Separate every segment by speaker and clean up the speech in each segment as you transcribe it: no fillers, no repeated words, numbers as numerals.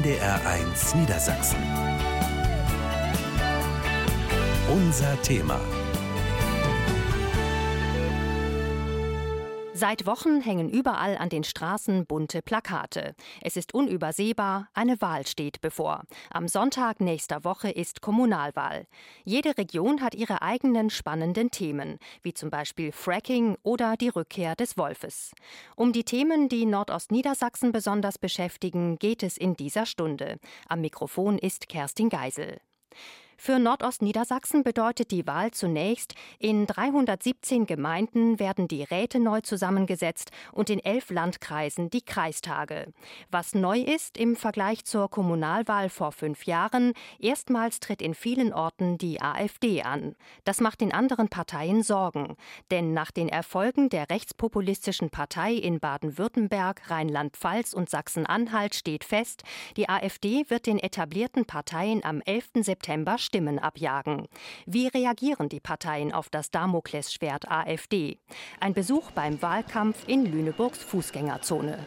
Speaker 1: NDR1 Niedersachsen. Unser Thema.
Speaker 2: Seit Wochen hängen überall an den Straßen bunte Plakate. Es ist unübersehbar, eine Wahl steht bevor. Am Sonntag nächster Woche ist Kommunalwahl. Jede Region hat ihre eigenen spannenden Themen, wie zum Beispiel Fracking oder die Rückkehr des Wolfes. Um die Themen, die Nordostniedersachsen besonders beschäftigen, geht es in dieser Stunde. Am Mikrofon ist Kerstin Geisel. Für Nordostniedersachsen bedeutet die Wahl zunächst, in 317 Gemeinden werden die Räte neu zusammengesetzt und in 11 Landkreisen die Kreistage. Was neu ist im Vergleich zur Kommunalwahl vor 5 Jahren, erstmals tritt in vielen Orten die AfD an. Das macht den anderen Parteien Sorgen. Denn nach den Erfolgen der rechtspopulistischen Partei in Baden-Württemberg, Rheinland-Pfalz und Sachsen-Anhalt steht fest, die AfD wird den etablierten Parteien am 11. September Stimmen abjagen. Wie reagieren die Parteien auf das Damoklesschwert AfD? Ein Besuch beim Wahlkampf in Lüneburgs Fußgängerzone.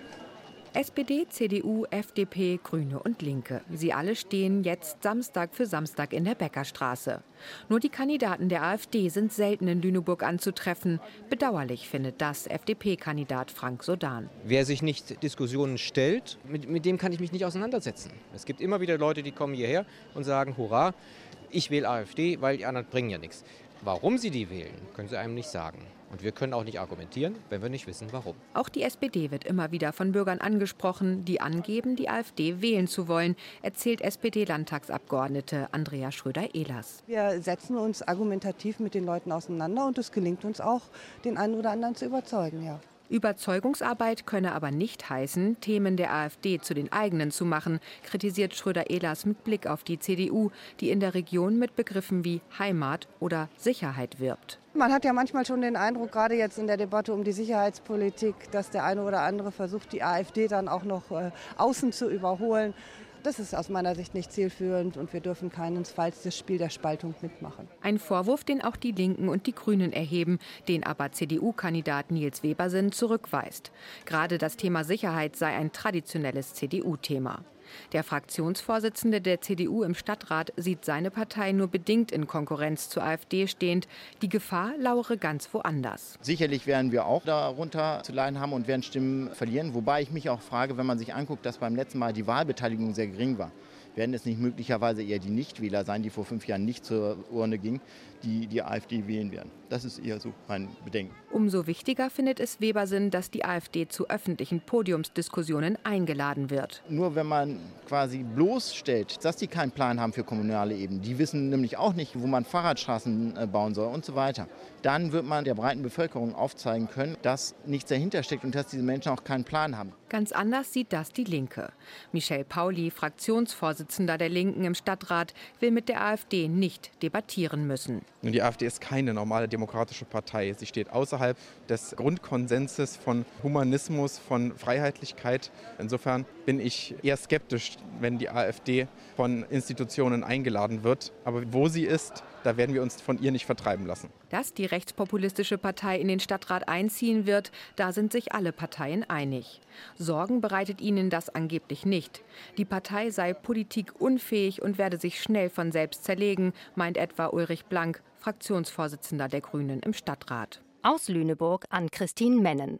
Speaker 3: SPD, CDU, FDP, Grüne und Linke. Sie alle stehen jetzt Samstag für Samstag in der Bäckerstraße. Nur die Kandidaten der AfD sind selten in Lüneburg anzutreffen. Bedauerlich findet das FDP-Kandidat Frank Sodan.
Speaker 4: Wer sich nicht Diskussionen stellt, mit dem kann ich mich nicht auseinandersetzen. Es gibt immer wieder Leute, die kommen hierher und sagen, hurra, ich wähle AfD, weil die anderen bringen ja nichts. Warum sie die wählen, können sie einem nicht sagen. Und wir können auch nicht argumentieren, wenn wir nicht wissen, warum.
Speaker 3: Auch die SPD wird immer wieder von Bürgern angesprochen, die angeben, die AfD wählen zu wollen, erzählt SPD-Landtagsabgeordnete Andrea Schröder-Ehlers.
Speaker 5: Wir setzen uns argumentativ mit den Leuten auseinander und es gelingt uns auch, den einen oder anderen zu überzeugen, ja.
Speaker 3: Überzeugungsarbeit könne aber nicht heißen, Themen der AfD zu den eigenen zu machen, kritisiert Schröder-Ehlers mit Blick auf die CDU, die in der Region mit Begriffen wie Heimat oder Sicherheit wirbt.
Speaker 5: Man hat ja manchmal schon den Eindruck, gerade jetzt in der Debatte um die Sicherheitspolitik, dass der eine oder andere versucht, die AfD dann auch noch außen zu überholen. Das ist aus meiner Sicht nicht zielführend und wir dürfen keinesfalls das Spiel der Spaltung mitmachen.
Speaker 3: Ein Vorwurf, den auch die Linken und die Grünen erheben, den aber CDU-Kandidat Niels Webersen zurückweist. Gerade das Thema Sicherheit sei ein traditionelles CDU-Thema. Der Fraktionsvorsitzende der CDU im Stadtrat sieht seine Partei nur bedingt in Konkurrenz zur AfD stehend. Die Gefahr lauere ganz woanders.
Speaker 6: Sicherlich werden wir auch darunter zu leiden haben und werden Stimmen verlieren. Wobei ich mich auch frage, wenn man sich anguckt, dass beim letzten Mal die Wahlbeteiligung sehr gering war. Werden es nicht möglicherweise eher die Nichtwähler sein, die vor 5 Jahren nicht zur Urne gingen, die die AfD wählen werden? Das ist eher so mein Bedenken.
Speaker 3: Umso wichtiger findet es Webersen, dass die AfD zu öffentlichen Podiumsdiskussionen eingeladen wird.
Speaker 6: Nur wenn man quasi bloßstellt, dass die keinen Plan haben für kommunale Ebene, die wissen nämlich auch nicht, wo man Fahrradstraßen bauen soll und so weiter, dann wird man der breiten Bevölkerung aufzeigen können, dass nichts dahinter steckt und dass diese Menschen auch keinen Plan haben.
Speaker 3: Ganz anders sieht das die Linke. Michel Pauli, Fraktionsvorsitzender der Linken im Stadtrat, will mit der AfD nicht debattieren müssen.
Speaker 7: Und die AfD ist keine normale demokratische Partei. Sie steht außerhalb des Grundkonsenses von Humanismus, von Freiheitlichkeit. Insofern bin ich eher skeptisch, wenn die AfD von Institutionen eingeladen wird. Aber wo sie ist, da werden wir uns von ihr nicht vertreiben lassen.
Speaker 3: Dass die rechtspopulistische Partei in den Stadtrat einziehen wird, da sind sich alle Parteien einig. Sorgen bereitet ihnen das angeblich nicht. Die Partei sei politikunfähig und werde sich schnell von selbst zerlegen, meint etwa Ulrich Blank, Fraktionsvorsitzender der Grünen im Stadtrat.
Speaker 2: Aus Lüneburg an Christine Mennen.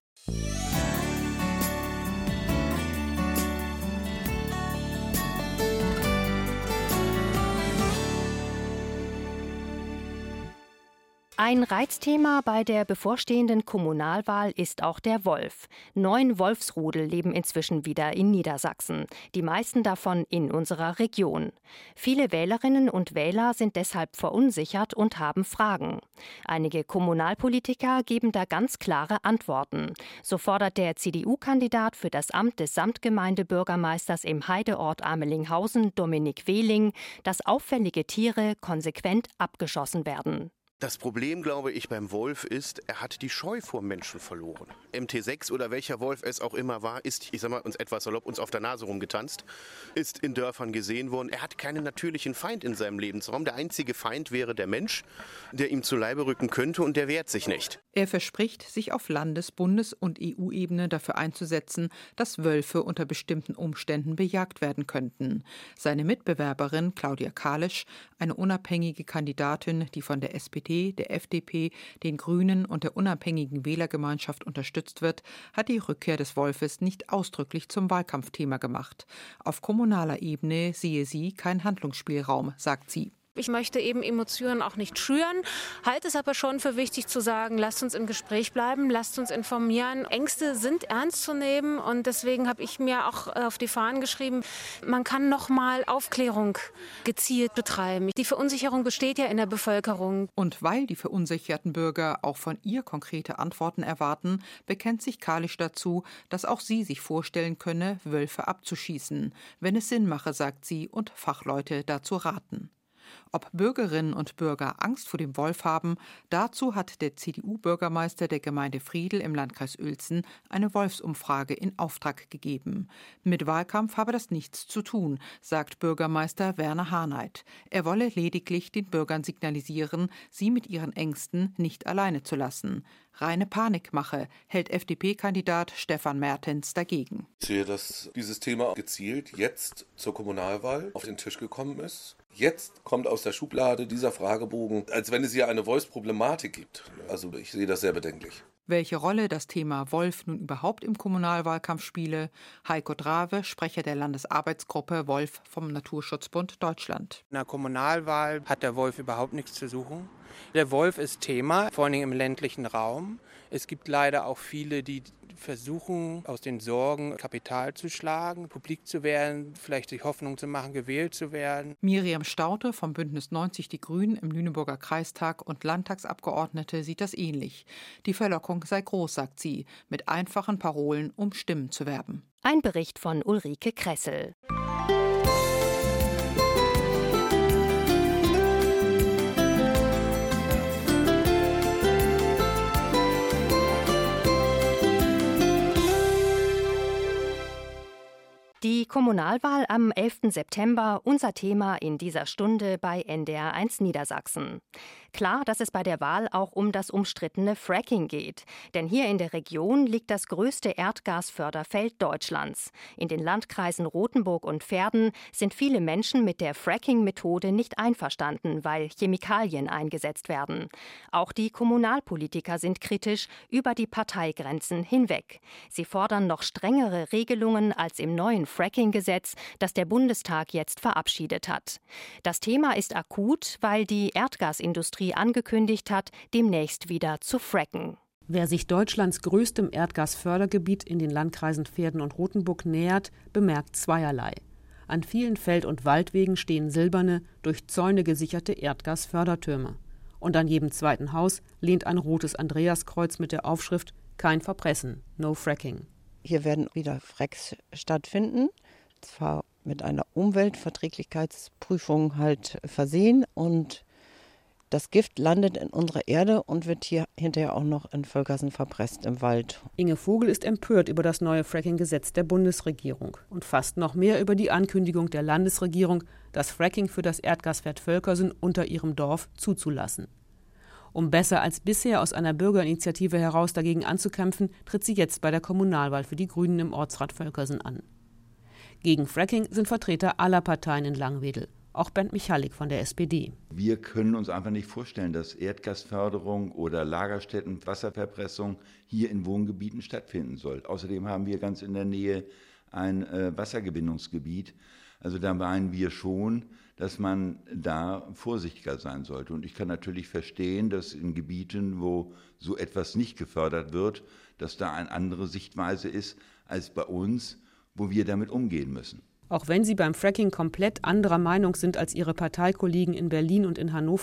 Speaker 2: Ein Reizthema bei der bevorstehenden Kommunalwahl ist auch der Wolf. 9 Wolfsrudel leben inzwischen wieder in Niedersachsen, die meisten davon in unserer Region. Viele Wählerinnen und Wähler sind deshalb verunsichert und haben Fragen. Einige Kommunalpolitiker geben da ganz klare Antworten. So fordert der CDU-Kandidat für das Amt des Samtgemeindebürgermeisters im Heideort Amelinghausen, Dominik Wehling, dass auffällige Tiere konsequent abgeschossen werden.
Speaker 8: Das Problem, glaube ich, beim Wolf ist, er hat die Scheu vor Menschen verloren. MT6 oder welcher Wolf es auch immer war, ist, ich sag mal, uns etwas salopp, uns auf der Nase rumgetanzt, ist in Dörfern gesehen worden. Er hat keinen natürlichen Feind in seinem Lebensraum. Der einzige Feind wäre der Mensch, der ihm zu Leibe rücken könnte, und der wehrt sich nicht.
Speaker 9: Er verspricht, sich auf Landes-, Bundes- und EU-Ebene dafür einzusetzen, dass Wölfe unter bestimmten Umständen bejagt werden könnten. Seine Mitbewerberin Claudia Kalisch, eine unabhängige Kandidatin, die von der SPD, der FDP, den Grünen und der unabhängigen Wählergemeinschaft unterstützt wird, hat die Rückkehr des Wolfes nicht ausdrücklich zum Wahlkampfthema gemacht. Auf kommunaler Ebene sehe sie keinen Handlungsspielraum, sagt sie.
Speaker 10: Ich möchte eben Emotionen auch nicht schüren, halte es aber schon für wichtig zu sagen, lasst uns im Gespräch bleiben, lasst uns informieren. Ängste sind ernst zu nehmen, und deswegen habe ich mir auch auf die Fahnen geschrieben, man kann noch mal Aufklärung gezielt betreiben. Die Verunsicherung besteht ja in der Bevölkerung.
Speaker 9: Und weil die verunsicherten Bürger auch von ihr konkrete Antworten erwarten, bekennt sich Kalisch dazu, dass auch sie sich vorstellen könne, Wölfe abzuschießen, wenn es Sinn mache, sagt sie, und Fachleute dazu raten. Ob Bürgerinnen und Bürger Angst vor dem Wolf haben, dazu hat der CDU-Bürgermeister der Gemeinde Friedl im Landkreis Uelzen eine Wolfsumfrage in Auftrag gegeben. Mit Wahlkampf habe das nichts zu tun, sagt Bürgermeister Werner Harnight. Er wolle lediglich den Bürgern signalisieren, sie mit ihren Ängsten nicht alleine zu lassen. Reine Panikmache, hält FDP-Kandidat Stefan Mertens dagegen.
Speaker 11: Ich sehe, dass dieses Thema gezielt jetzt zur Kommunalwahl auf den Tisch gekommen ist. Jetzt kommt aus der Schublade dieser Fragebogen, als wenn es hier eine Wolfsproblematik gibt. Also ich sehe das sehr bedenklich.
Speaker 9: Welche Rolle das Thema Wolf nun überhaupt im Kommunalwahlkampf spiele, Heiko Drave, Sprecher der Landesarbeitsgruppe Wolf vom Naturschutzbund Deutschland.
Speaker 12: In der Kommunalwahl hat der Wolf überhaupt nichts zu suchen. Der Wolf ist Thema, vor allem im ländlichen Raum. Es gibt leider auch viele, die versuchen, aus den Sorgen Kapital zu schlagen, publik zu werden, vielleicht sich Hoffnung zu machen, gewählt zu werden.
Speaker 9: Miriam Staudte vom Bündnis 90 Die Grünen im Lüneburger Kreistag und Landtagsabgeordnete sieht das ähnlich. Die Verlockung sei groß, sagt sie, mit einfachen Parolen um Stimmen zu werben.
Speaker 2: Ein Bericht von Ulrike Kressel. Die Kommunalwahl am 11. September, unser Thema in dieser Stunde bei NDR1 Niedersachsen. Klar, dass es bei der Wahl auch um das umstrittene Fracking geht. Denn hier in der Region liegt das größte Erdgasförderfeld Deutschlands. In den Landkreisen Rothenburg und Verden sind viele Menschen mit der Fracking-Methode nicht einverstanden, weil Chemikalien eingesetzt werden. Auch die Kommunalpolitiker sind kritisch über die Parteigrenzen hinweg. Sie fordern noch strengere Regelungen als im neuen Fracking-Gesetz, das der Bundestag jetzt verabschiedet hat. Das Thema ist akut, weil die Erdgasindustrie angekündigt hat, demnächst wieder zu fracken.
Speaker 13: Wer sich Deutschlands größtem Erdgasfördergebiet in den Landkreisen Verden und Rothenburg nähert, bemerkt zweierlei. An vielen Feld- und Waldwegen stehen silberne, durch Zäune gesicherte Erdgasfördertürme. Und an jedem zweiten Haus lehnt ein rotes Andreaskreuz mit der Aufschrift »Kein Verpressen, no fracking«.
Speaker 14: Hier werden wieder Fracks stattfinden, zwar mit einer Umweltverträglichkeitsprüfung halt versehen, und das Gift landet in unserer Erde und wird hier hinterher auch noch in Vollgassen verpresst im Wald.
Speaker 13: Inge Vogel ist empört über das neue Fracking-Gesetz der Bundesregierung und fast noch mehr über die Ankündigung der Landesregierung, das Fracking für das Erdgaswerk Völkersen unter ihrem Dorf zuzulassen. Um besser als bisher aus einer Bürgerinitiative heraus dagegen anzukämpfen, tritt sie jetzt bei der Kommunalwahl für die Grünen im Ortsrat Völkersen an. Gegen Fracking sind Vertreter aller Parteien in Langwedel. Auch Bernd Michalik von der SPD.
Speaker 15: Wir können uns einfach nicht vorstellen, dass Erdgasförderung oder Lagerstätten, Wasserverpressung hier in Wohngebieten stattfinden soll. Außerdem haben wir ganz in der Nähe ein Wassergewinnungsgebiet. Also da meinen wir schon, dass man da vorsichtiger sein sollte. Und ich kann natürlich verstehen, dass in Gebieten, wo so etwas nicht gefördert wird, dass da eine andere Sichtweise ist als bei uns, wo wir damit umgehen müssen.
Speaker 13: Auch wenn sie beim Fracking komplett anderer Meinung sind als ihre Parteikollegen in Berlin und in Hannover,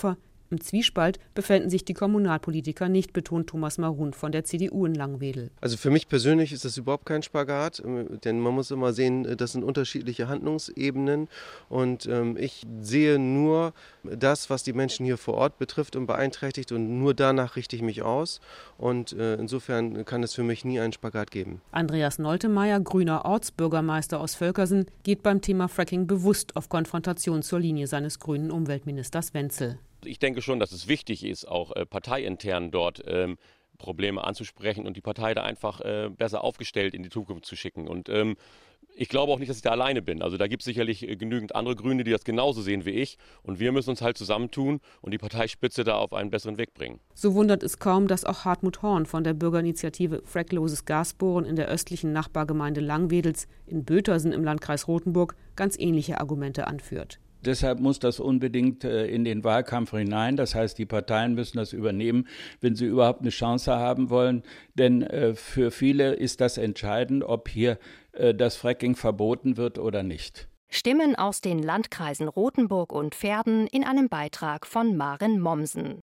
Speaker 13: Im Zwiespalt befänden sich die Kommunalpolitiker nicht, betont Thomas Marun von der CDU in Langwedel.
Speaker 16: Also für mich persönlich ist das überhaupt kein Spagat, denn man muss immer sehen, das sind unterschiedliche Handlungsebenen und ich sehe nur das, was die Menschen hier vor Ort betrifft und beeinträchtigt und nur danach richte ich mich aus und insofern kann es für mich nie einen Spagat geben.
Speaker 13: Andreas Noltemeyer, grüner Ortsbürgermeister aus Völkersen, geht beim Thema Fracking bewusst auf Konfrontation zur Linie seines grünen Umweltministers Wenzl.
Speaker 17: Ich denke schon, dass es wichtig ist, auch parteiintern dort Probleme anzusprechen und die Partei da einfach besser aufgestellt in die Zukunft zu schicken. Und ich glaube auch nicht, dass ich da alleine bin. Also da gibt es sicherlich genügend andere Grüne, die das genauso sehen wie ich. Und wir müssen uns halt zusammentun und die Parteispitze da auf einen besseren Weg bringen.
Speaker 13: So wundert es kaum, dass auch Hartmut Horn von der Bürgerinitiative Frackloses Gasbohren in der östlichen Nachbargemeinde Langwedels in Bötersen im Landkreis Rothenburg ganz ähnliche Argumente anführt.
Speaker 18: Deshalb muss das unbedingt in den Wahlkampf hinein. Das heißt, die Parteien müssen das übernehmen, wenn sie überhaupt eine Chance haben wollen. Denn für viele ist das entscheidend, ob hier das Fracking verboten wird oder nicht.
Speaker 2: Stimmen aus den Landkreisen Rothenburg und Verden in einem Beitrag von Maren Mommsen.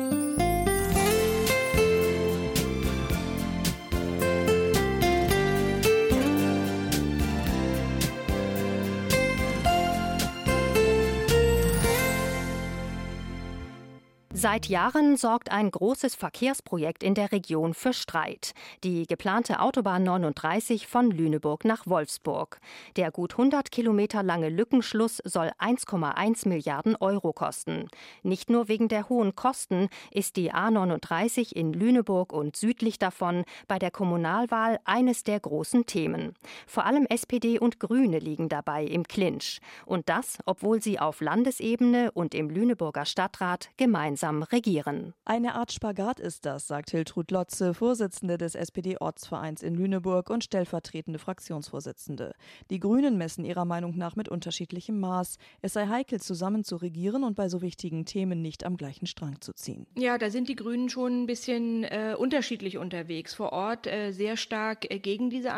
Speaker 2: Seit Jahren sorgt ein großes Verkehrsprojekt in der Region für Streit. Die geplante Autobahn 39 von Lüneburg nach Wolfsburg. Der gut 100 Kilometer lange Lückenschluss soll 1,1 Milliarden Euro kosten. Nicht nur wegen der hohen Kosten ist die A39 in Lüneburg und südlich davon bei der Kommunalwahl eines der großen Themen. Vor allem SPD und Grüne liegen dabei im Clinch. Und das, obwohl sie auf Landesebene und im Lüneburger Stadtrat gemeinsam regieren.
Speaker 19: Eine Art Spagat ist das, sagt Hiltrud Lotze, Vorsitzende des SPD-Ortsvereins in Lüneburg und stellvertretende Fraktionsvorsitzende. Die Grünen messen ihrer Meinung nach mit unterschiedlichem Maß. Es sei heikel, zusammen zu regieren und bei so wichtigen Themen nicht am gleichen Strang zu ziehen.
Speaker 20: Ja, da sind die Grünen schon ein bisschen unterschiedlich unterwegs. Vor Ort sehr stark gegen diese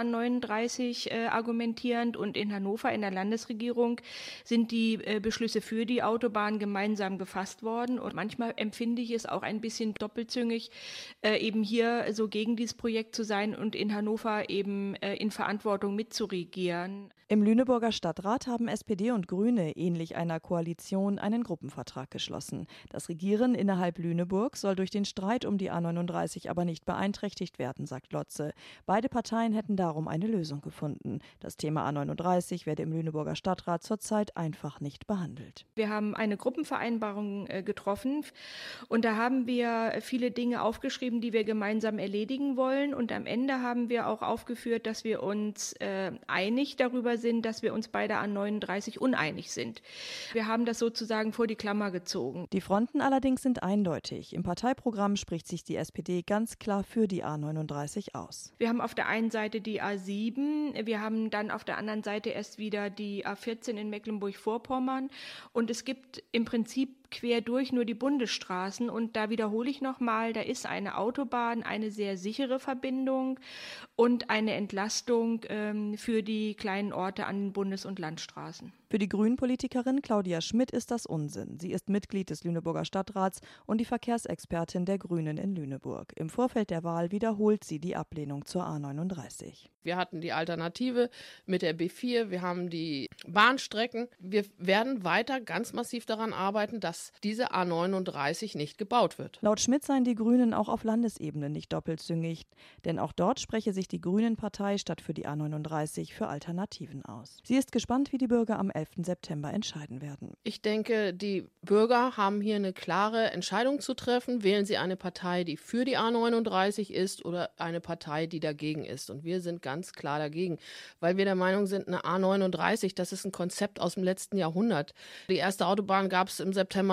Speaker 20: A39 argumentierend und in Hannover in der Landesregierung sind die Beschlüsse für die Autobahn gemeinsam gefasst worden und manchmal empfinde ich es auch ein bisschen doppelzüngig, eben hier so gegen dieses Projekt zu sein und in Hannover eben in Verantwortung mitzuregieren.
Speaker 19: Im Lüneburger Stadtrat haben SPD und Grüne ähnlich einer Koalition einen Gruppenvertrag geschlossen. Das Regieren innerhalb Lüneburgs soll durch den Streit um die A39 aber nicht beeinträchtigt werden, sagt Lotze. Beide Parteien hätten darum eine Lösung gefunden. Das Thema A39 werde im Lüneburger Stadtrat zurzeit einfach nicht behandelt.
Speaker 20: Wir haben eine Gruppenvereinbarung getroffen und da haben wir viele Dinge aufgeschrieben, die wir gemeinsam erledigen wollen. Und am Ende haben wir auch aufgeführt, dass wir uns einig darüber sind, dass wir uns bei der A39 uneinig sind. Wir haben das sozusagen vor die Klammer gezogen.
Speaker 19: Die Fronten allerdings sind eindeutig. Im Parteiprogramm spricht sich die SPD ganz klar für die A39 aus.
Speaker 20: Wir haben auf der einen Seite die A7, wir haben dann auf der anderen Seite erst wieder die A14 in Mecklenburg-Vorpommern und es gibt im Prinzip quer durch nur die Bundesstraßen und da wiederhole ich nochmal, da ist eine Autobahn, eine sehr sichere Verbindung und eine Entlastung für die kleinen Orte an den Bundes- und Landstraßen.
Speaker 19: Für die Grünen-Politikerin Claudia Schmidt ist das Unsinn. Sie ist Mitglied des Lüneburger Stadtrats und die Verkehrsexpertin der Grünen in Lüneburg. Im Vorfeld der Wahl wiederholt sie die Ablehnung zur A39.
Speaker 21: Wir hatten die Alternative mit der B4, wir haben die Bahnstrecken. Wir werden weiter ganz massiv daran arbeiten, dass diese A39 nicht gebaut wird.
Speaker 19: Laut Schmidt seien die Grünen auch auf Landesebene nicht doppelzüngig, denn auch dort spreche sich die Grünen-Partei statt für die A39 für Alternativen aus. Sie ist gespannt, wie die Bürger am 11. September entscheiden werden.
Speaker 21: Ich denke, die Bürger haben hier eine klare Entscheidung zu treffen. Wählen sie eine Partei, die für die A39 ist oder eine Partei, die dagegen ist. Und wir sind ganz klar dagegen, weil wir der Meinung sind, eine A39, das ist ein Konzept aus dem letzten Jahrhundert. Die erste Autobahn gab es im September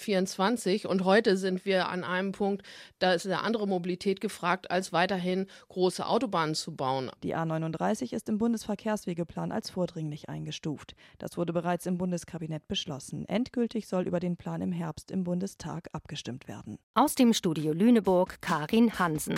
Speaker 21: 1924 und heute sind wir an einem Punkt, da ist eine andere Mobilität gefragt, als weiterhin große Autobahnen zu bauen.
Speaker 19: Die A39 ist im Bundesverkehrswegeplan als vordringlich eingestuft. Das wurde bereits im Bundeskabinett beschlossen. Endgültig soll über den Plan im Herbst im Bundestag abgestimmt werden.
Speaker 2: Aus dem Studio Lüneburg, Karin Hansen.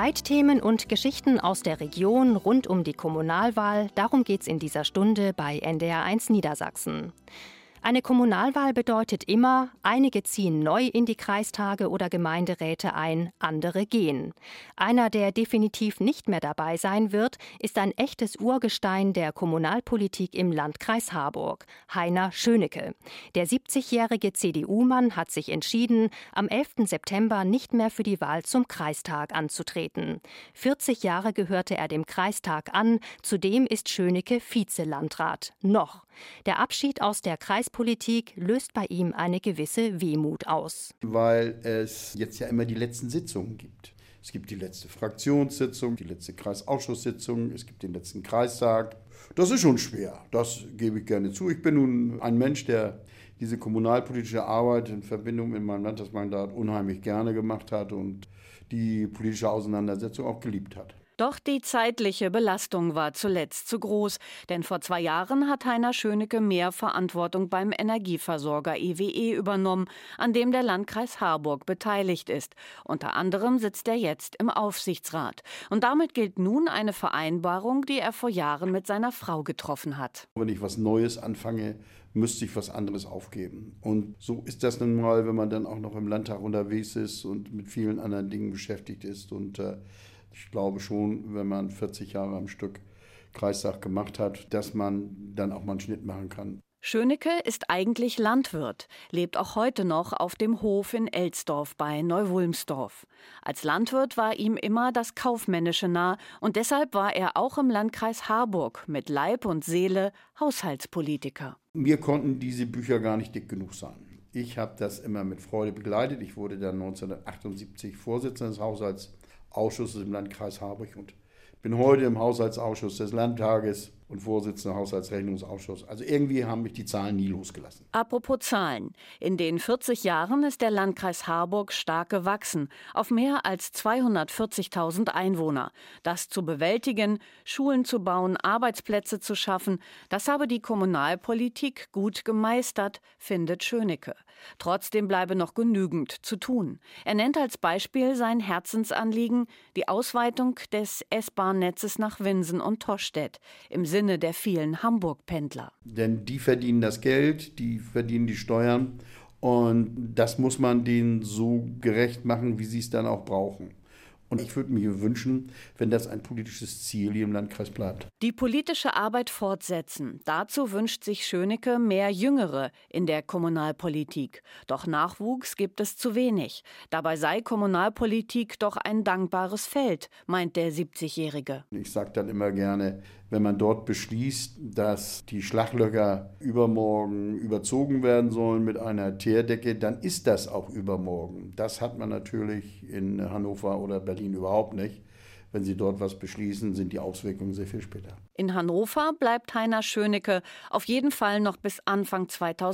Speaker 2: Streitthemen und Geschichten aus der Region rund um die Kommunalwahl, darum geht's in dieser Stunde bei NDR1 Niedersachsen. Eine Kommunalwahl bedeutet immer, einige ziehen neu in die Kreistage oder Gemeinderäte ein, andere gehen. Einer, der definitiv nicht mehr dabei sein wird, ist ein echtes Urgestein der Kommunalpolitik im Landkreis Harburg, Heiner Schönecke. Der 70-jährige CDU-Mann hat sich entschieden, am 11. September nicht mehr für die Wahl zum Kreistag anzutreten. 40 Jahre gehörte er dem Kreistag an, zudem ist Schönecke Vizelandrat. Noch. Der Abschied aus der Kreispolitik löst bei ihm eine gewisse Wehmut aus.
Speaker 1: Weil es jetzt ja immer die letzten Sitzungen gibt. Es gibt die letzte Fraktionssitzung, die letzte Kreisausschusssitzung, es gibt den letzten Kreistag. Das ist schon schwer, das gebe ich gerne zu. Ich bin nun ein Mensch, der diese kommunalpolitische Arbeit in Verbindung mit meinem Landtagsmandat unheimlich gerne gemacht hat und die politische Auseinandersetzung auch geliebt hat.
Speaker 22: Doch die zeitliche Belastung war zuletzt zu groß, denn vor 2 Jahren hat Heiner Schönecke mehr Verantwortung beim Energieversorger EWE übernommen, an dem der Landkreis Harburg beteiligt ist. Unter anderem sitzt er jetzt im Aufsichtsrat. Und damit gilt nun eine Vereinbarung, die er vor Jahren mit seiner Frau getroffen hat.
Speaker 1: Wenn ich was Neues anfange, müsste ich was anderes aufgeben. Und so ist das nun mal, wenn man dann auch noch im Landtag unterwegs ist und mit vielen anderen Dingen beschäftigt ist. Und ich glaube schon, wenn man 40 Jahre am Stück Kreistag gemacht hat, dass man dann auch mal einen Schnitt machen kann.
Speaker 22: Schönecke ist eigentlich Landwirt, lebt auch heute noch auf dem Hof in Elsdorf bei Neuwulmsdorf. Als Landwirt war ihm immer das Kaufmännische nah und deshalb war er auch im Landkreis Harburg mit Leib und Seele Haushaltspolitiker.
Speaker 1: Mir konnten diese Bücher gar nicht dick genug sein. Ich habe das immer mit Freude begleitet. Ich wurde dann 1978 Vorsitzender des Haushaltsausschusses im Landkreis Harburg und bin heute im Haushaltsausschuss des Landtages und Vorsitzender Haushaltsrechnungsausschuss. Also irgendwie haben mich die Zahlen nie losgelassen.
Speaker 22: Apropos Zahlen. In den 40 Jahren ist der Landkreis Harburg stark gewachsen, auf mehr als 240.000 Einwohner. Das zu bewältigen, Schulen zu bauen, Arbeitsplätze zu schaffen, das habe die Kommunalpolitik gut gemeistert, findet Schönecke. Trotzdem bleibe noch genügend zu tun. Er nennt als Beispiel sein Herzensanliegen die Ausweitung des S-Bahn-Netzes nach Winsen und Tostedt im Sinne der vielen Hamburg-Pendler.
Speaker 1: Denn die verdienen das Geld, die verdienen die Steuern und das muss man denen so gerecht machen, wie sie es dann auch brauchen. Und ich würde mir wünschen, wenn das ein politisches Ziel hier im Landkreis bleibt.
Speaker 22: Die politische Arbeit fortsetzen. Dazu wünscht sich Schönecke mehr Jüngere in der Kommunalpolitik. Doch Nachwuchs gibt es zu wenig. Dabei sei Kommunalpolitik doch ein dankbares Feld, meint der 70-Jährige.
Speaker 1: Ich sage dann immer gerne, wenn man dort beschließt, dass die Schlaglöcher übermorgen überzogen werden sollen mit einer Teerdecke, dann ist das auch übermorgen. Das hat man natürlich in Hannover oder Berlin überhaupt nicht. Wenn Sie dort was beschließen, sind die Auswirkungen sehr viel später.
Speaker 22: In Hannover bleibt Heiner Schönecke auf jeden Fall noch bis Anfang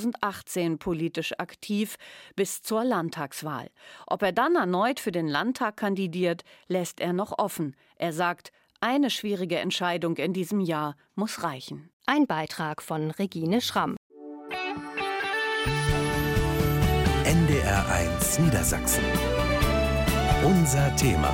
Speaker 22: 2018 politisch aktiv, bis zur Landtagswahl. Ob er dann erneut für den Landtag kandidiert, lässt er noch offen. Er sagt, eine schwierige Entscheidung in diesem Jahr muss reichen.
Speaker 2: Ein Beitrag von Regine Schramm.
Speaker 23: NDR1 Niedersachsen. Unser Thema.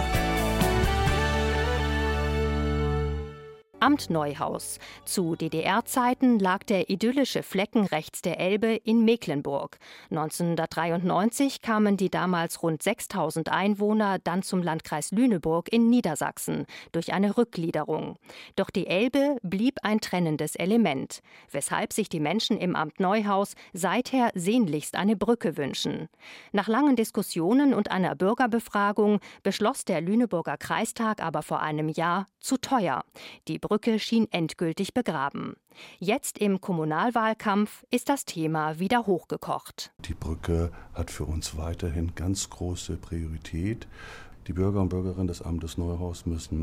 Speaker 2: Amt Neuhaus. Zu DDR-Zeiten lag der idyllische Flecken rechts der Elbe in Mecklenburg. 1993 kamen die damals rund 6.000 Einwohner dann zum Landkreis Lüneburg in Niedersachsen durch eine Rückgliederung. Doch die Elbe blieb ein trennendes Element, weshalb sich die Menschen im Amt Neuhaus seither sehnlichst eine Brücke wünschen. Nach langen Diskussionen und einer Bürgerbefragung beschloss der Lüneburger Kreistag aber vor einem Jahr, zu teuer. Die Brücke schien endgültig begraben. Jetzt im Kommunalwahlkampf ist das Thema wieder hochgekocht.
Speaker 24: Die Brücke hat für uns weiterhin ganz große Priorität. Die Bürger und Bürgerinnen des Amtes Neuhaus müssen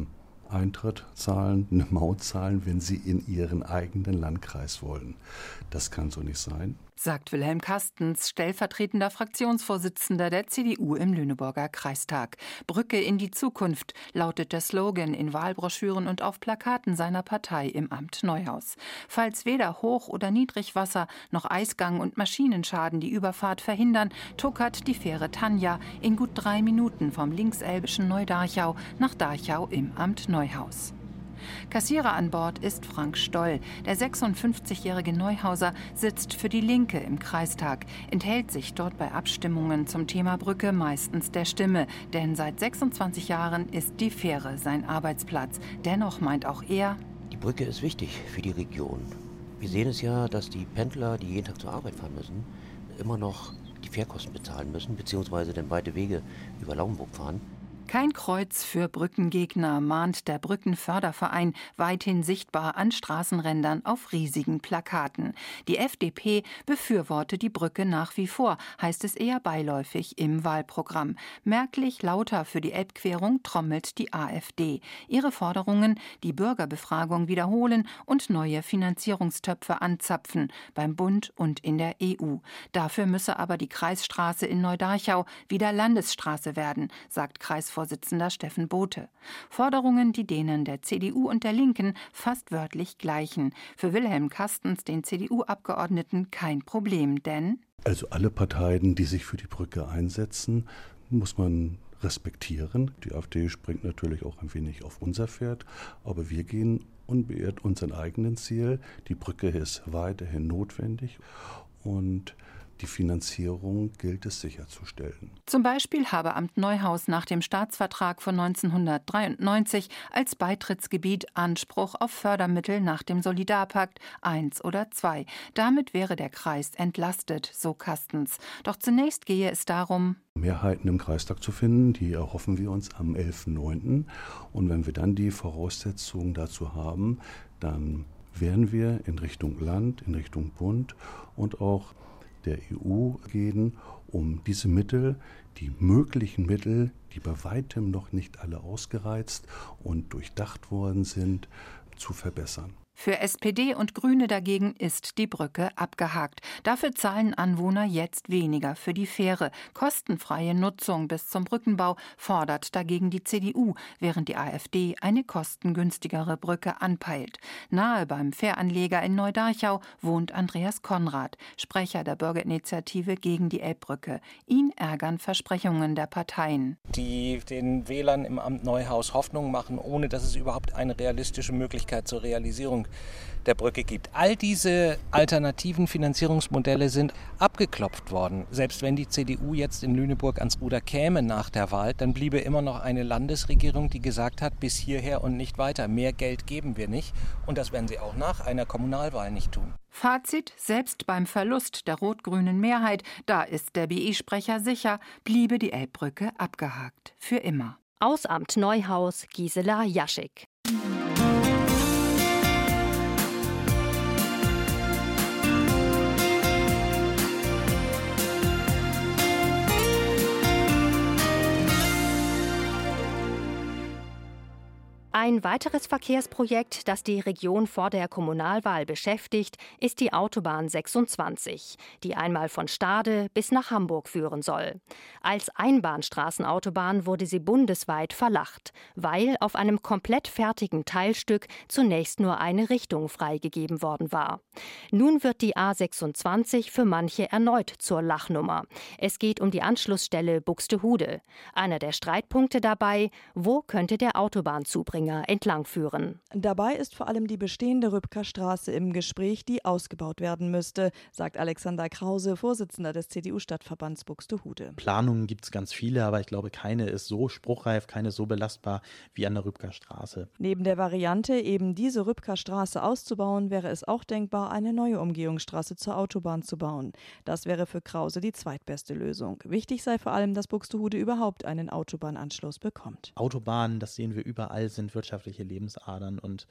Speaker 24: Eintritt zahlen, eine Maut zahlen, wenn sie in ihren eigenen Landkreis wollen. Das kann so nicht sein.
Speaker 3: Sagt Wilhelm Kastens, stellvertretender Fraktionsvorsitzender der CDU im Lüneburger Kreistag. Brücke in die Zukunft lautet der Slogan in Wahlbroschüren und auf Plakaten seiner Partei im Amt Neuhaus. Falls weder Hoch- oder Niedrigwasser noch Eisgang und Maschinenschaden die Überfahrt verhindern, tuckert die Fähre Tanja in gut 3 Minuten vom linkselbischen Neudarchau nach Darchau im Amt Neuhaus. Kassierer an Bord ist Frank Stoll. Der 56-jährige Neuhauser sitzt für die Linke im Kreistag, enthält sich dort bei Abstimmungen zum Thema Brücke meistens der Stimme, denn seit 26 Jahren ist die Fähre sein Arbeitsplatz. Dennoch meint auch er:
Speaker 4: Die Brücke ist wichtig für die Region. Wir sehen es ja, dass die Pendler, die jeden Tag zur Arbeit fahren müssen, immer noch die Fährkosten bezahlen müssen, beziehungsweise dann weite Wege über Lauenburg fahren.
Speaker 3: Kein Kreuz für Brückengegner, mahnt der Brückenförderverein weithin sichtbar an Straßenrändern auf riesigen Plakaten. Die FDP befürwortet die Brücke nach wie vor, heißt es eher beiläufig im Wahlprogramm. Merklich lauter für die Elbquerung trommelt die AfD. Ihre Forderungen: die Bürgerbefragung wiederholen und neue Finanzierungstöpfe anzapfen, beim Bund und in der EU. Dafür müsse aber die Kreisstraße in Neudarchau wieder Landesstraße werden, sagt Kreisvorsitzender Steffen Bothe. Forderungen, die denen der CDU und der Linken fast wörtlich gleichen. Für Wilhelm Kastens, den CDU-Abgeordneten, kein Problem, denn
Speaker 24: Also alle Parteien, die sich für die Brücke einsetzen, muss man respektieren. Die AfD springt natürlich auch ein wenig auf unser Pferd, aber wir gehen unbeirrt unseren eigenen Ziel. Die Brücke ist weiterhin notwendig und die Finanzierung gilt es sicherzustellen.
Speaker 3: Zum Beispiel habe Amt Neuhaus nach dem Staatsvertrag von 1993 als Beitrittsgebiet Anspruch auf Fördermittel nach dem Solidarpakt 1 oder 2. Damit wäre der Kreis entlastet, so Kastens. Doch zunächst gehe es darum,
Speaker 24: Mehrheiten im Kreistag zu finden, die erhoffen wir uns am 11.9. Und wenn wir dann die Voraussetzungen dazu haben, dann werden wir in Richtung Land, in Richtung Bund und auch der EU gehen, um diese Mittel, die möglichen Mittel, die bei weitem noch nicht alle ausgereizt und durchdacht worden sind, zu verbessern.
Speaker 3: Für SPD und Grüne dagegen ist die Brücke abgehakt. Dafür zahlen Anwohner jetzt weniger für die Fähre. Kostenfreie Nutzung bis zum Brückenbau fordert dagegen die CDU, während die AfD eine kostengünstigere Brücke anpeilt. Nahe beim Fähranleger in Neudarchau wohnt Andreas Konrad, Sprecher der Bürgerinitiative gegen die Elbbrücke. Ihn ärgern Versprechungen der Parteien,
Speaker 5: die den Wählern im Amt Neuhaus Hoffnung machen, ohne dass es überhaupt eine realistische Möglichkeit zur Realisierung der Brücke gibt. All diese alternativen Finanzierungsmodelle sind abgeklopft worden. Selbst wenn die CDU jetzt in Lüneburg ans Ruder käme nach der Wahl, dann bliebe immer noch eine Landesregierung, die gesagt hat, bis hierher und nicht weiter. Mehr Geld geben wir nicht. Und das werden sie auch nach einer Kommunalwahl nicht tun.
Speaker 3: Fazit: Selbst beim Verlust der rot-grünen Mehrheit, da ist der BE-Sprecher sicher, bliebe die Elbbrücke abgehakt. Für immer.
Speaker 2: Aus Amt Neuhaus, Gisela Jaschik. Ein weiteres Verkehrsprojekt, das die Region vor der Kommunalwahl beschäftigt, ist die Autobahn 26, die einmal von Stade bis nach Hamburg führen soll. Als Einbahnstraßenautobahn wurde sie bundesweit verlacht, weil auf einem komplett fertigen Teilstück zunächst nur eine Richtung freigegeben worden war. Nun wird die A26 für manche erneut zur Lachnummer. Es geht um die Anschlussstelle Buxtehude. Einer der Streitpunkte dabei: wo könnte der Autobahnzubringer entlangführen?
Speaker 19: Dabei ist vor allem die bestehende Rübker Straße im Gespräch, die ausgebaut werden müsste, sagt Alexander Krause, Vorsitzender des CDU-Stadtverbands Buxtehude.
Speaker 6: Planungen gibt es ganz viele, aber ich glaube, keine ist so spruchreif, keine so belastbar wie an der Rübker Straße.
Speaker 19: Neben der Variante, eben diese Rübker Straße auszubauen, wäre es auch denkbar, eine neue Umgehungsstraße zur Autobahn zu bauen. Das wäre für Krause die zweitbeste Lösung. Wichtig sei vor allem, dass Buxtehude überhaupt einen Autobahnanschluss bekommt.
Speaker 6: Autobahnen, das sehen wir überall, sind wirtschaftliche Lebensadern und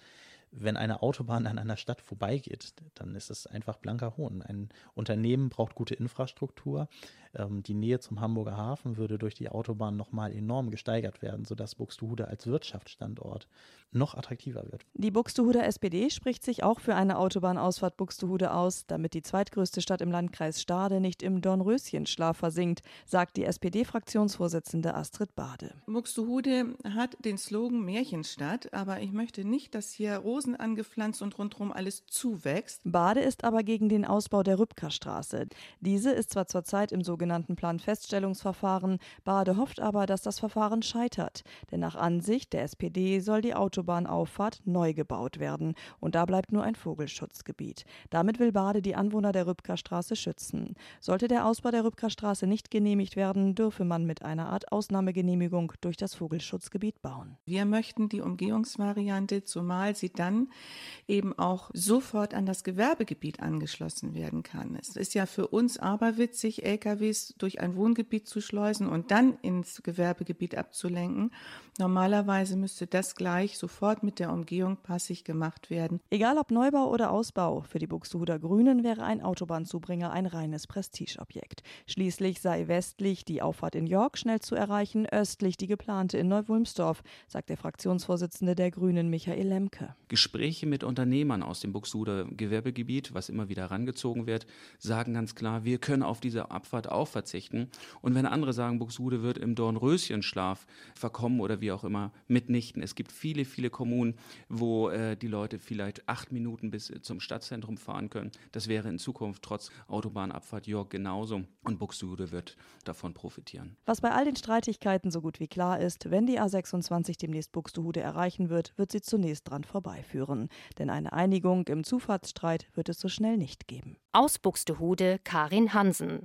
Speaker 6: Wenn eine Autobahn an einer Stadt vorbeigeht, dann ist es einfach blanker Hohn. Ein Unternehmen braucht gute Infrastruktur. Die Nähe zum Hamburger Hafen würde durch die Autobahn nochmal enorm gesteigert werden, sodass Buxtehude als Wirtschaftsstandort noch attraktiver wird.
Speaker 19: Die Buxtehuder SPD spricht sich auch für eine Autobahnausfahrt Buxtehude aus, damit die zweitgrößte Stadt im Landkreis Stade nicht im Dornröschenschlaf versinkt, sagt die SPD-Fraktionsvorsitzende Astrid Bade.
Speaker 7: Buxtehude hat den Slogan Märchenstadt, aber ich möchte nicht, dass hier Rosen angepflanzt und rundherum alles zuwächst.
Speaker 19: Bade ist aber gegen den Ausbau der Rübkerstraße. Diese ist zwar zurzeit im sogenannten Planfeststellungsverfahren, Bade hofft aber, dass das Verfahren scheitert. Denn nach Ansicht der SPD soll die Autobahnauffahrt neu gebaut werden. Und da bleibt nur ein Vogelschutzgebiet. Damit will Bade die Anwohner der Rübkerstraße schützen. Sollte der Ausbau der Rübkerstraße nicht genehmigt werden, dürfe man mit einer Art Ausnahmegenehmigung durch das Vogelschutzgebiet bauen.
Speaker 7: Wir möchten die Umgehungsvariante, zumal sie dann eben auch sofort an das Gewerbegebiet angeschlossen werden kann. Es ist ja für uns aberwitzig, LKWs durch ein Wohngebiet zu schleusen und dann ins Gewerbegebiet abzulenken. Normalerweise müsste das gleich sofort mit der Umgehung passig gemacht werden.
Speaker 19: Egal ob Neubau oder Ausbau, für die Buxtehuder Grünen wäre ein Autobahnzubringer ein reines Prestigeobjekt. Schließlich sei westlich die Auffahrt in York schnell zu erreichen, östlich die geplante in Neuwulmsdorf, sagt der Fraktionsvorsitzende der Grünen Michael Lemke.
Speaker 8: Gespräche mit Unternehmern aus dem Buxtehuder Gewerbegebiet, was immer wieder herangezogen wird, sagen ganz klar, wir können auf diese Abfahrt auch verzichten. Und wenn andere sagen, Buxtehude wird im Dornröschenschlaf verkommen oder wie auch immer, mitnichten. Es gibt viele, viele Kommunen, wo die Leute vielleicht 8 Minuten bis zum Stadtzentrum fahren können. Das wäre in Zukunft trotz Autobahnabfahrt York genauso. Und Buxtehude wird davon profitieren.
Speaker 19: Was bei all den Streitigkeiten so gut wie klar ist, wenn die A26 demnächst Buxtehude erreichen wird, wird sie zunächst dran vorbeiführen. Denn eine Einigung im Zufahrtsstreit wird es so schnell nicht geben.
Speaker 2: Aus Buxtehude Karin Hansen.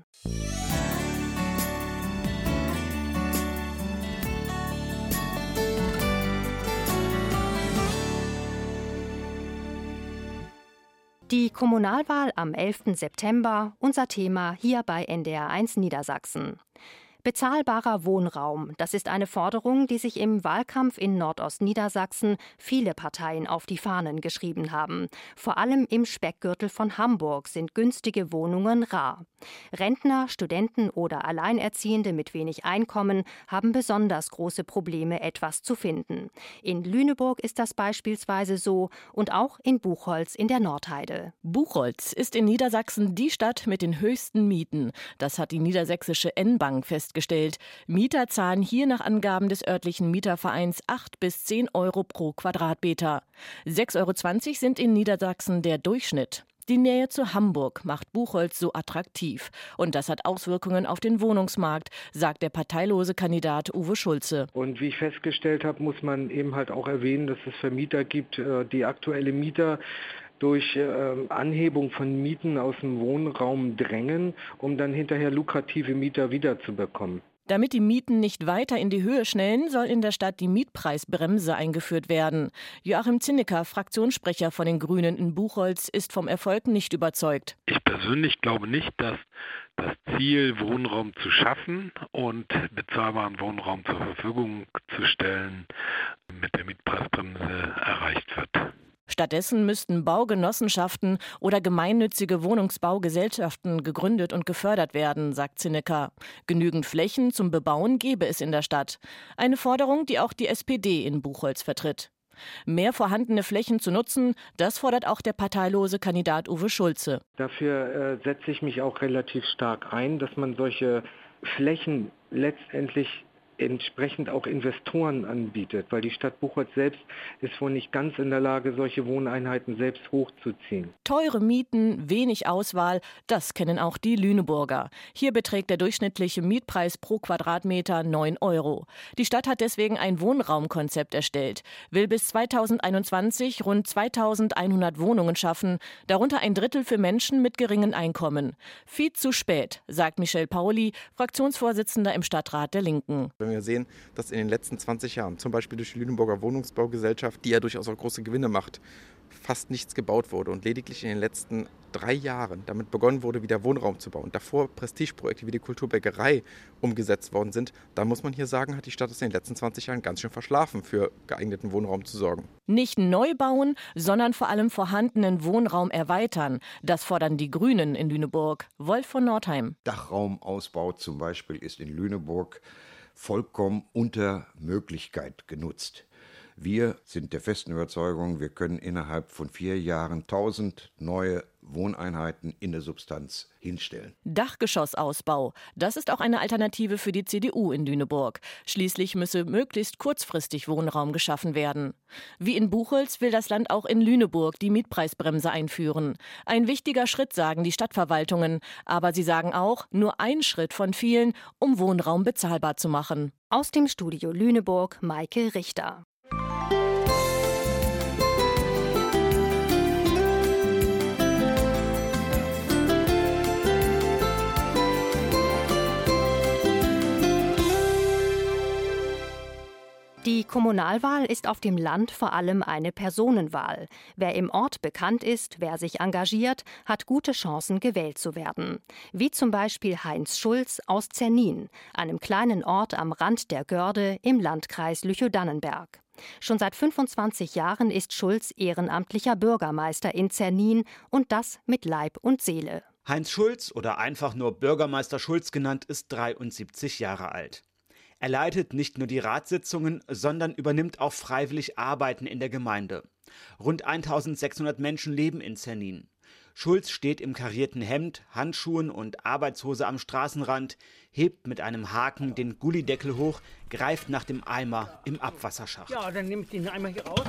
Speaker 2: Die Kommunalwahl am 11. September, unser Thema hier bei NDR1 Niedersachsen. Bezahlbarer Wohnraum, das ist eine Forderung, die sich im Wahlkampf in Nordostniedersachsen viele Parteien auf die Fahnen geschrieben haben. Vor allem im Speckgürtel von Hamburg sind günstige Wohnungen rar. Rentner, Studenten oder Alleinerziehende mit wenig Einkommen haben besonders große Probleme, etwas zu finden. In Lüneburg ist das beispielsweise so und auch in Buchholz in der Nordheide.
Speaker 22: Buchholz ist in Niedersachsen die Stadt mit den höchsten Mieten. Das hat die niedersächsische N-Bank festgestellt. Mieter zahlen hier nach Angaben des örtlichen Mietervereins 8 bis 10 Euro pro Quadratmeter. 6,20 Euro sind in Niedersachsen der Durchschnitt. Die Nähe zu Hamburg macht Buchholz so attraktiv. Und das hat Auswirkungen auf den Wohnungsmarkt, sagt der parteilose Kandidat Uwe Schulze.
Speaker 10: Und wie ich festgestellt habe, muss man eben halt auch erwähnen, dass es Vermieter gibt, die aktuelle Mieter durch Anhebung von Mieten aus dem Wohnraum drängen, um dann hinterher lukrative Mieter wiederzubekommen.
Speaker 22: Damit die Mieten nicht weiter in die Höhe schnellen, soll in der Stadt die Mietpreisbremse eingeführt werden. Joachim Zinnecker, Fraktionssprecher von den Grünen in Buchholz, ist vom Erfolg nicht überzeugt.
Speaker 11: Ich persönlich glaube nicht, dass das Ziel, Wohnraum zu schaffen und bezahlbaren Wohnraum zur Verfügung zu stellen, mit der Mietpreisbremse erreicht wird.
Speaker 22: Stattdessen müssten Baugenossenschaften oder gemeinnützige Wohnungsbaugesellschaften gegründet und gefördert werden, sagt Zinnecker. Genügend Flächen zum Bebauen gäbe es in der Stadt. Eine Forderung, die auch die SPD in Buchholz vertritt. Mehr vorhandene Flächen zu nutzen, das fordert auch der parteilose Kandidat Uwe Schulze.
Speaker 10: Dafür setze ich mich auch relativ stark ein, dass man solche Flächen letztendlich entsprechend auch Investoren anbietet, weil die Stadt Buchholz selbst ist wohl nicht ganz in der Lage, solche Wohneinheiten selbst hochzuziehen.
Speaker 22: Teure Mieten, wenig Auswahl, das kennen auch die Lüneburger. Hier beträgt der durchschnittliche Mietpreis pro Quadratmeter 9 Euro. Die Stadt hat deswegen ein Wohnraumkonzept erstellt, will bis 2021 rund 2100 Wohnungen schaffen, darunter ein Drittel für Menschen mit geringen Einkommen. Viel zu spät, sagt Michel Pauli, Fraktionsvorsitzender im Stadtrat der Linken.
Speaker 25: Wenn wir sehen, dass in den letzten 20 Jahren, zum Beispiel durch die Lüneburger Wohnungsbaugesellschaft, die ja durchaus auch große Gewinne macht,
Speaker 9: fast nichts gebaut wurde und lediglich in den letzten 3 Jahren damit begonnen wurde, wieder Wohnraum zu bauen, davor Prestigeprojekte wie die Kulturbäckerei umgesetzt worden sind, da muss man hier sagen, hat die Stadt es in den letzten 20 Jahren ganz schön verschlafen, für geeigneten Wohnraum zu sorgen.
Speaker 22: Nicht neu bauen, sondern vor allem vorhandenen Wohnraum erweitern. Das fordern die Grünen in Lüneburg. Wolf von Nordheim.
Speaker 12: Dachraumausbau zum Beispiel ist in Lüneburg vollkommen unter Möglichkeit genutzt. Wir sind der festen Überzeugung, wir können innerhalb von 4 Jahren 1000 neue Wohneinheiten in der Substanz hinstellen.
Speaker 22: Dachgeschossausbau, das ist auch eine Alternative für die CDU in Lüneburg. Schließlich müsse möglichst kurzfristig Wohnraum geschaffen werden. Wie in Buchholz will das Land auch in Lüneburg die Mietpreisbremse einführen. Ein wichtiger Schritt, sagen die Stadtverwaltungen. Aber sie sagen auch, nur ein Schritt von vielen, um Wohnraum bezahlbar zu machen.
Speaker 2: Aus dem Studio Lüneburg, Maike Richter. Die Kommunalwahl ist auf dem Land vor allem eine Personenwahl. Wer im Ort bekannt ist, wer sich engagiert, hat gute Chancen, gewählt zu werden. Wie zum Beispiel Heinz Schulz aus Zernin, einem kleinen Ort am Rand der Görde im Landkreis Lüchow-Dannenberg. Schon seit 25 Jahren ist Schulz ehrenamtlicher Bürgermeister in Zernin und das mit Leib und Seele.
Speaker 14: Heinz Schulz, oder einfach nur Bürgermeister Schulz genannt, ist 73 Jahre alt. Er leitet nicht nur die Ratssitzungen, sondern übernimmt auch freiwillig Arbeiten in der Gemeinde. Rund 1600 Menschen leben in Zernin. Schulz steht im karierten Hemd, Handschuhen und Arbeitshose am Straßenrand, hebt mit einem Haken den Gullideckel hoch, greift nach dem Eimer im Abwasserschacht.
Speaker 15: Ja, dann nehme ich den Eimer hier raus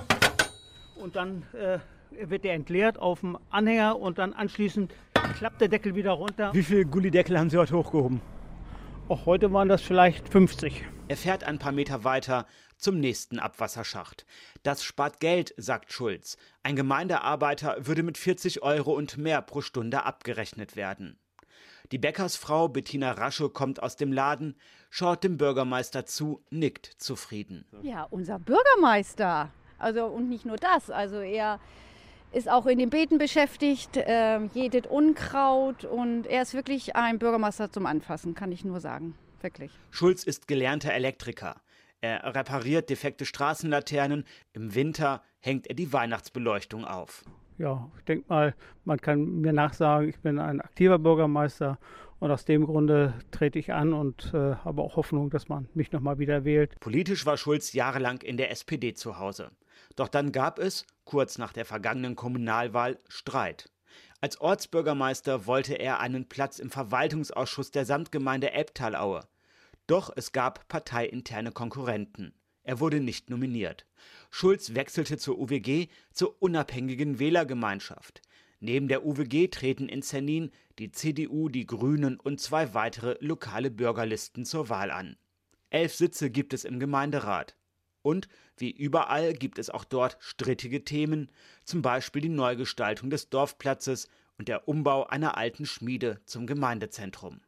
Speaker 15: und dann wird der entleert auf dem Anhänger und dann anschließend klappt der Deckel wieder runter. Wie viele Gullideckel haben Sie heute hochgehoben? Auch heute waren das vielleicht 50.
Speaker 14: Er fährt ein paar Meter weiter zum nächsten Abwasserschacht. Das spart Geld, sagt Schulz. Ein Gemeindearbeiter würde mit 40 € und mehr pro Stunde abgerechnet werden. Die Bäckersfrau Bettina Rasche kommt aus dem Laden, schaut dem Bürgermeister zu, nickt zufrieden.
Speaker 25: Ja, unser Bürgermeister. Und nicht nur das. Er ist auch in den Beeten beschäftigt, jätet Unkraut und er ist wirklich ein Bürgermeister zum Anfassen, kann ich nur sagen. Wirklich.
Speaker 14: Schulz ist gelernter Elektriker. Er repariert defekte Straßenlaternen. Im Winter hängt er die Weihnachtsbeleuchtung auf.
Speaker 15: Ja, ich denke mal, man kann mir nachsagen, ich bin ein aktiver Bürgermeister und aus dem Grunde trete ich an und habe auch Hoffnung, dass man mich nochmal wieder wählt.
Speaker 14: Politisch war Schulz jahrelang in der SPD zu Hause. Doch dann gab es, kurz nach der vergangenen Kommunalwahl, Streit. Als Ortsbürgermeister wollte er einen Platz im Verwaltungsausschuss der Samtgemeinde Elbtalaue. Doch es gab parteiinterne Konkurrenten. Er wurde nicht nominiert. Schulz wechselte zur UWG, zur Unabhängigen Wählergemeinschaft. Neben der UWG treten in Zernin die CDU, die Grünen und 2 weitere lokale Bürgerlisten zur Wahl an. 11 Sitze gibt es im Gemeinderat. Und wie überall gibt es auch dort strittige Themen, zum Beispiel die Neugestaltung des Dorfplatzes und der Umbau einer alten Schmiede zum Gemeindezentrum.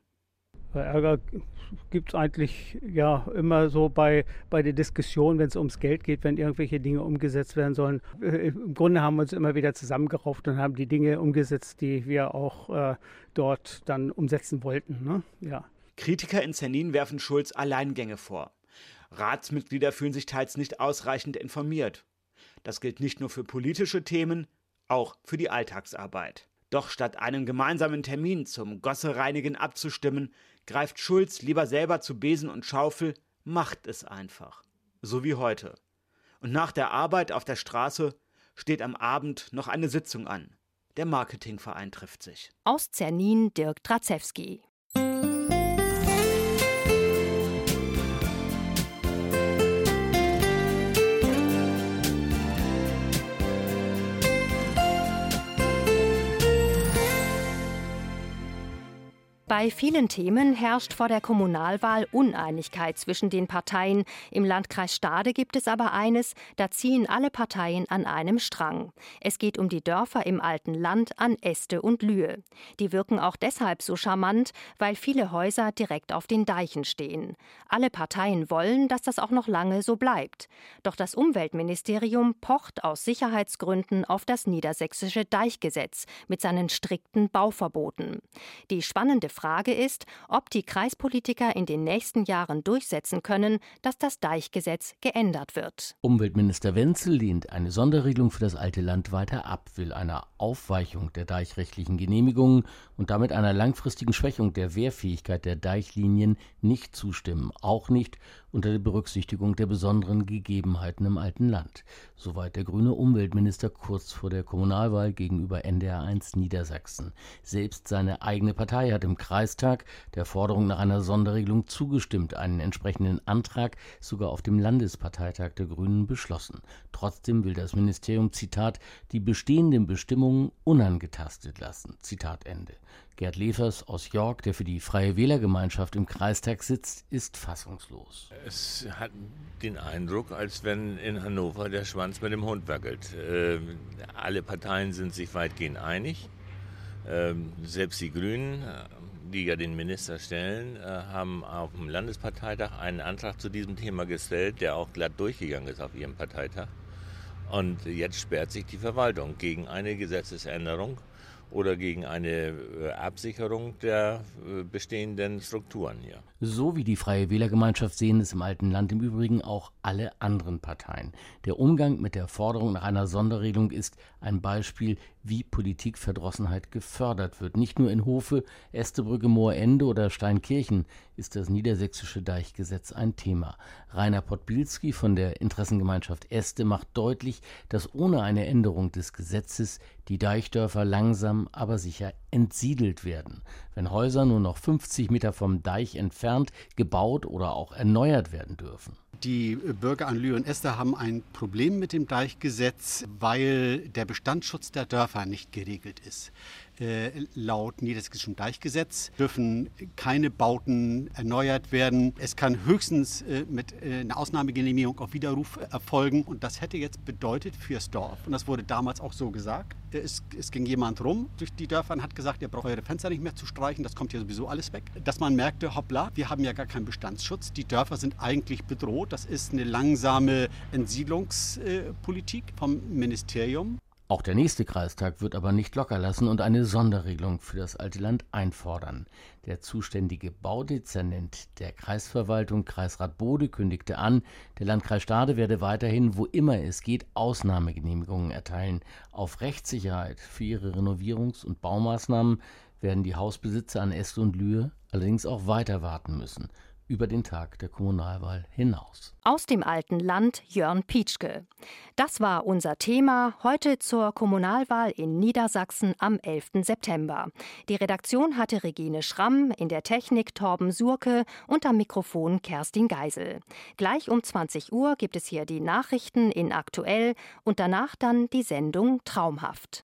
Speaker 15: Ärger gibt es eigentlich ja immer so bei der Diskussion, wenn es ums Geld geht, wenn irgendwelche Dinge umgesetzt werden sollen. Im Grunde haben wir uns immer wieder zusammengerauft und haben die Dinge umgesetzt, die wir auch dort dann umsetzen wollten. Ne? Ja.
Speaker 14: Kritiker in Zernin werfen Schulz Alleingänge vor. Ratsmitglieder fühlen sich teils nicht ausreichend informiert. Das gilt nicht nur für politische Themen, auch für die Alltagsarbeit. Doch statt einen gemeinsamen Termin zum Gossereinigen abzustimmen, greift Schulz lieber selber zu Besen und Schaufel, macht es einfach. So wie heute. Und nach der Arbeit auf der Straße steht am Abend noch eine Sitzung an. Der Marketingverein trifft sich.
Speaker 2: Aus Zernin Dirk Draczewski. Bei vielen Themen herrscht vor der Kommunalwahl Uneinigkeit zwischen den Parteien. Im Landkreis Stade gibt es aber eines, da ziehen alle Parteien an einem Strang. Es geht um die Dörfer im alten Land an Este und Lühe. Die wirken auch deshalb so charmant, weil viele Häuser direkt auf den Deichen stehen. Alle Parteien wollen, dass das auch noch lange so bleibt. Doch das Umweltministerium pocht aus Sicherheitsgründen auf das niedersächsische Deichgesetz mit seinen strikten Bauverboten. Die spannende Frage ist, ob die Kreispolitiker in den nächsten Jahren durchsetzen können, dass das Deichgesetz geändert wird.
Speaker 13: Umweltminister Wenzel lehnt eine Sonderregelung für das alte Land weiter ab, will einer Aufweichung der deichrechtlichen Genehmigungen und damit einer langfristigen Schwächung der Wehrfähigkeit der Deichlinien nicht zustimmen, auch nicht unter der Berücksichtigung der besonderen Gegebenheiten im alten Land. Soweit der grüne Umweltminister kurz vor der Kommunalwahl gegenüber NDR1 Niedersachsen. Selbst seine eigene Partei hat im Kreistag der Forderung nach einer Sonderregelung zugestimmt, einen entsprechenden Antrag sogar auf dem Landesparteitag der Grünen beschlossen. Trotzdem will das Ministerium, Zitat, die bestehenden Bestimmungen unangetastet lassen. Zitat Ende. Gerd Levers aus York, der für die Freie Wählergemeinschaft im Kreistag sitzt, ist fassungslos.
Speaker 16: Es hat den Eindruck, als wenn in Hannover der Schwanz mit dem Hund wackelt. Alle Parteien sind sich weitgehend einig. Selbst die Grünen, die ja den Minister stellen, haben auf dem Landesparteitag einen Antrag zu diesem Thema gestellt, der auch glatt durchgegangen ist auf ihrem Parteitag. Und jetzt sperrt sich die Verwaltung gegen eine Gesetzesänderung oder gegen eine Absicherung der bestehenden Strukturen hier.
Speaker 13: So wie die Freie Wählergemeinschaft sehen es im alten Land im Übrigen auch alle anderen Parteien. Der Umgang mit der Forderung nach einer Sonderregelung ist ein Beispiel, wie Politikverdrossenheit gefördert wird. Nicht nur in Hofe, Estebrücke, Moorende oder Steinkirchen ist das niedersächsische Deichgesetz ein Thema. Rainer Podbielski von der Interessengemeinschaft Este macht deutlich, dass ohne eine Änderung des Gesetzes die Deichdörfer langsam, aber sicher entsiedelt werden. Wenn Häuser nur noch 50 Meter vom Deich entfernt gebaut oder auch erneuert werden dürfen.
Speaker 17: Die Bürger an Lühe und Este haben ein Problem mit dem Deichgesetz, weil der Bestandsschutz der Dörfer nicht geregelt ist. Laut niedersächsischem Deichgesetz dürfen keine Bauten erneuert werden. Es kann höchstens mit einer Ausnahmegenehmigung auf Widerruf erfolgen. Und das hätte jetzt bedeutet fürs Dorf, und das wurde damals auch so gesagt, es ging jemand rum durch die Dörfer und hat gesagt, ihr braucht eure Fenster nicht mehr zu streichen, das kommt hier sowieso alles weg. Dass man merkte, hoppla, wir haben ja gar keinen Bestandsschutz, die Dörfer sind eigentlich bedroht. Das ist eine langsame Entsiedlungspolitik vom Ministerium.
Speaker 13: Auch der nächste Kreistag wird aber nicht locker lassen und eine Sonderregelung für das alte Land einfordern. Der zuständige Baudezernent der Kreisverwaltung, Kreisrat Bode, kündigte an, der Landkreis Stade werde weiterhin, wo immer es geht, Ausnahmegenehmigungen erteilen. Auf Rechtssicherheit für ihre Renovierungs- und Baumaßnahmen werden die Hausbesitzer an Este und Lühe allerdings auch weiter warten müssen. Über den Tag der Kommunalwahl hinaus.
Speaker 2: Aus dem alten Land Jörn Pietschke. Das war unser Thema heute zur Kommunalwahl in Niedersachsen am 11. September. Die Redaktion hatte Regine Schramm, in der Technik Torben Surke und am Mikrofon Kerstin Geisel. Gleich um 20 Uhr gibt es hier die Nachrichten in Aktuell und danach dann die Sendung Traumhaft.